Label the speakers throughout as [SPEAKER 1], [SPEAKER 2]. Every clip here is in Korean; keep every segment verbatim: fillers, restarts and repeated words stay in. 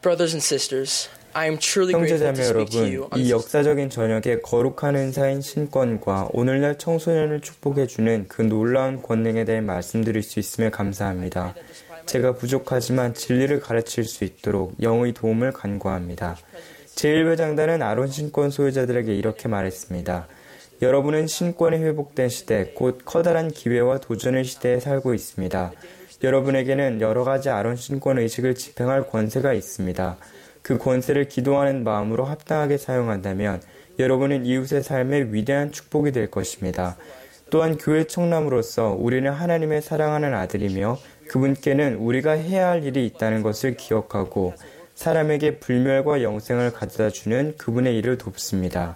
[SPEAKER 1] Brothers and sisters, I am truly grateful
[SPEAKER 2] 형제자매
[SPEAKER 1] to speak to you
[SPEAKER 2] 여러분,
[SPEAKER 1] on
[SPEAKER 2] 이
[SPEAKER 1] this.
[SPEAKER 2] 역사적인 저녁에 거룩한 은사인 신권과 오늘날 청소년을 축복해주는 그 놀라운 권능에 대해 말씀드릴 수 있음에 감사합니다. 제가 부족하지만 진리를 가르칠 수 있도록 영의 도움을 간구합니다. 제일 회장단은 아론 신권 소유자들에게 이렇게 말했습니다. 여러분은 신권이 회복된 시대, 곧 커다란 기회와 도전의 시대에 살고 있습니다. 여러분에게는 여러 가지 아론 신권 의식을 집행할 권세가 있습니다. 그 권세를 기도하는 마음으로 합당하게 사용한다면 여러분은 이웃의 삶에 위대한 축복이 될 것입니다. 또한 교회 청남으로서 우리는 하나님의 사랑하는 아들이며 그분께는 우리가 해야 할 일이 있다는 것을 기억하고 사람에게 불멸과 영생을 가져다주는 그분의 일을 돕습니다.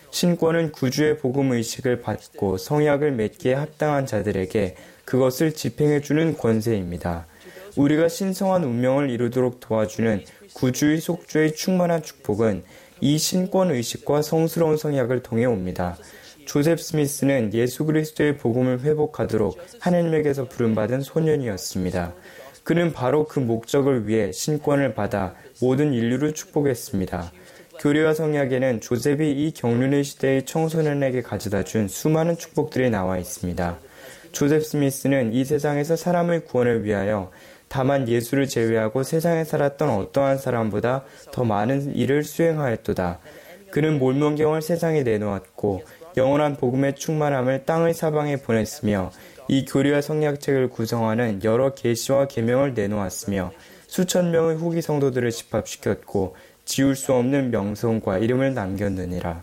[SPEAKER 2] 신권은 구주의 복음의식을 받고 성약을 맺기에 합당한 자들에게 그것을 집행해주는 권세입니다. 우리가 신성한 운명을 이루도록 도와주는 구주의 속주의 충만한 축복은 이 신권의식과 성스러운 성약을 통해 옵니다. 조셉 스미스는 예수 그리스도의 복음을 회복하도록 하나님에게서 부름받은 소년이었습니다. 그는 바로 그 목적을 위해 신권을 받아 모든 인류를 축복했습니다. 교리와 성약에는 조셉이 이 경륜의 시대의 청소년에게 가져다준 수많은 축복들이 나와 있습니다. 조셉 스미스는 이 세상에서 사람의 구원을 위하여 다만 예수를 제외하고 세상에 살았던 어떠한 사람보다 더 많은 일을 수행하였도다. 그는 몰몬경을 세상에 내놓았고 영원한 복음의 충만함을 땅의 사방에 보냈으며 이 교리와 성약책을 구성하는 여러 계시와 계명을 내놓았으며 수천 명의 후기 성도들을 집합시켰고 지울 수 없는 명성과 이름을 남겼느니라.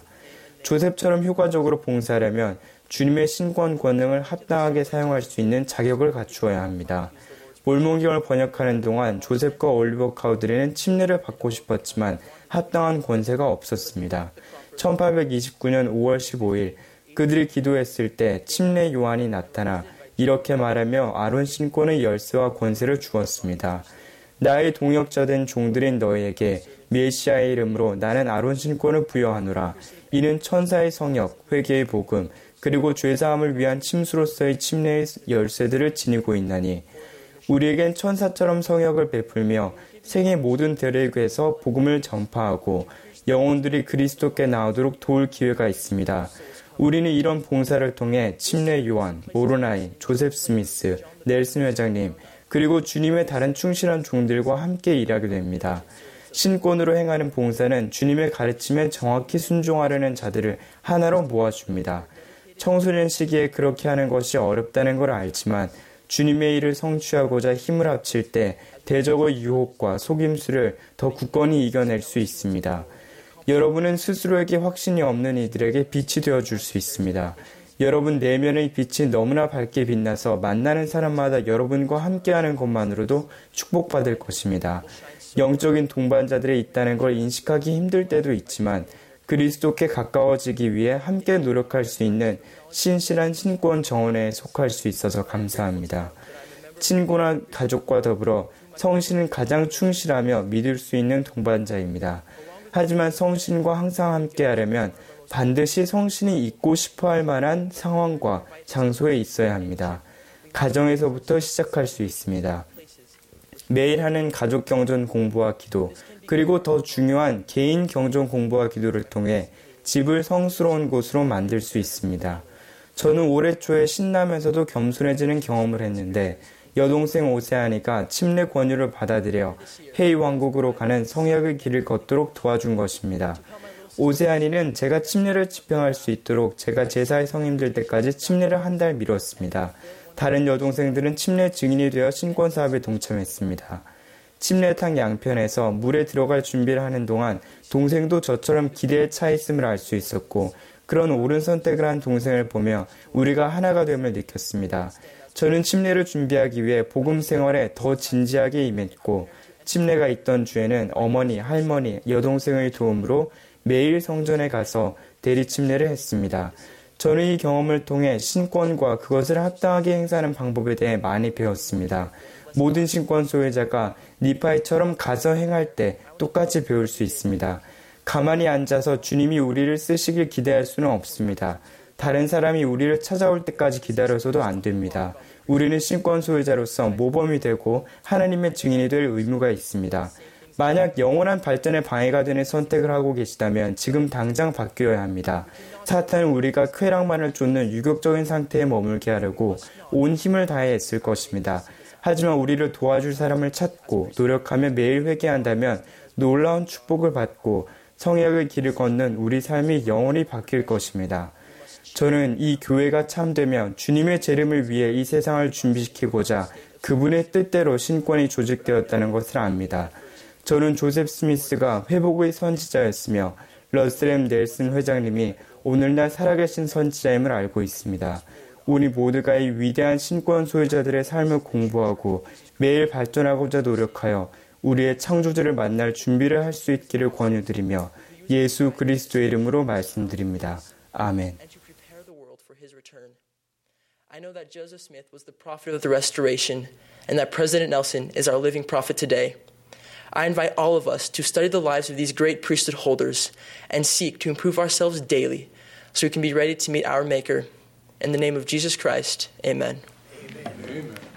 [SPEAKER 2] 조셉처럼 효과적으로 봉사하려면 주님의 신권 권능을 합당하게 사용할 수 있는 자격을 갖추어야 합니다. 몰몬경을 번역하는 동안 조셉과 올리버 카우드리는 침례를 받고 싶었지만 합당한 권세가 없었습니다. 천팔백이십구 년 오월 십오일 그들이 기도했을 때 침례 요한이 나타나 이렇게 말하며 아론 신권의 열쇠와 권세를 주었습니다. 나의 동역자 된 종들인 너희에게 메시아의 이름으로 나는 아론 신권을 부여하노라. 이는 천사의 성역, 회개의 복음, 그리고 죄사함을 위한 침수로서의 침례의 열쇠들을 지니고 있나니 우리에겐 천사처럼 성역을 베풀며 생의 모든 대륙에서 복음을 전파하고 영혼들이 그리스도께 나오도록 도울 기회가 있습니다. 우리는 이런 봉사를 통해 침례 요한, 모로나이, 조셉 스미스, 넬슨 회장님, 그리고 주님의 다른 충실한 종들과 함께 일하게 됩니다. 신권으로 행하는 봉사는 주님의 가르침에 정확히 순종하려는 자들을 하나로 모아줍니다. 청소년 시기에 그렇게 하는 것이 어렵다는 걸 알지만 주님의 일을 성취하고자 힘을 합칠 때 대적의 유혹과 속임수를 더 굳건히 이겨낼 수 있습니다. 여러분은 스스로에게 확신이 없는 이들에게 빛이 되어줄 수 있습니다. 여러분 내면의 빛이 너무나 밝게 빛나서 만나는 사람마다 여러분과 함께하는 것만으로도 축복받을 것입니다. 영적인 동반자들이 있다는 걸 인식하기 힘들 때도 있지만 그리스도께 가까워지기 위해 함께 노력할 수 있는 신실한 신권 정원에 속할 수 있어서 감사합니다. 친구나 가족과 더불어 성신은 가장 충실하며 믿을 수 있는 동반자입니다. 하지만 성신과 항상 함께 하려면 반드시 성신이 있고 싶어 할 만한 상황과 장소에 있어야 합니다. 가정에서부터 시작할 수 있습니다. 매일 하는 가족 경전 공부와 기도, 그리고 더 중요한 개인 경전 공부와 기도를 통해 집을 성스러운 곳으로 만들 수 있습니다. 저는 올해 초에 신나면서도 겸손해지는 경험을 했는데 여동생 오세아니가 침례 권유를 받아들여 헤이 왕국으로 가는 성약의 길을 걷도록 도와준 것입니다. 오세아니는 제가 침례를 집행할 수 있도록 제가 제사의 성인 될 때까지 침례를 한 달 미뤘습니다. 다른 여동생들은 침례 증인이 되어 신권 사업에 동참했습니다. 침례탕 양편에서 물에 들어갈 준비를 하는 동안 동생도 저처럼 기대에 차 있음을 알 수 있었고 그런 옳은 선택을 한 동생을 보며 우리가 하나가 됨을 느꼈습니다. 저는 침례를 준비하기 위해 복음 생활에 더 진지하게 임했고 침례가 있던 주에는 어머니, 할머니, 여동생의 도움으로 매일 성전에 가서 대리 침례를 했습니다. 저는 이 경험을 통해 신권과 그것을 합당하게 행사하는 방법에 대해 많이 배웠습니다. 모든 신권 소유자가 니파이처럼 가서 행할 때 똑같이 배울 수 있습니다. 가만히 앉아서 주님이 우리를 쓰시길 기대할 수는 없습니다. 다른 사람이 우리를 찾아올 때까지 기다려서도 안 됩니다. 우리는 신권 소유자로서 모범이 되고 하나님의 증인이 될 의무가 있습니다. 만약 영원한 발전에 방해가 되는 선택을 하고 계시다면 지금 당장 바뀌어야 합니다. 사탄은 우리가 쾌락만을 쫓는 유격적인 상태에 머물게 하려고 온 힘을 다해 애쓸 것입니다. 하지만 우리를 도와줄 사람을 찾고 노력하며 매일 회개한다면 놀라운 축복을 받고 성약의 길을 걷는 우리 삶이 영원히 바뀔 것입니다. 저는 이 교회가 참되면 주님의 재림을 위해 이 세상을 준비시키고자 그분의 뜻대로 신권이 조직되었다는 것을 압니다. 저는 조셉 스미스가 회복의 선지자였으며 러셀 넬슨 회장님이 오늘날 살아계신 선지자임을 알고 있습니다. 우리 모두가 이 위대한 신권 소유자들의 삶을 공부하고 매일 발전하고자 노력하여 우리의 창조주를 만날 준비를 할 수 있기를 권유드리며 예수 그리스도의 이름으로 말씀드립니다. 아멘.
[SPEAKER 1] I know that Joseph Smith was the prophet of the Restoration and that President Nelson is our living prophet today. I invite all of us to study the lives of these great priesthood holders and seek to improve ourselves daily so we can be ready to meet our Maker. In the name of Jesus Christ, amen.
[SPEAKER 3] Amen. Amen.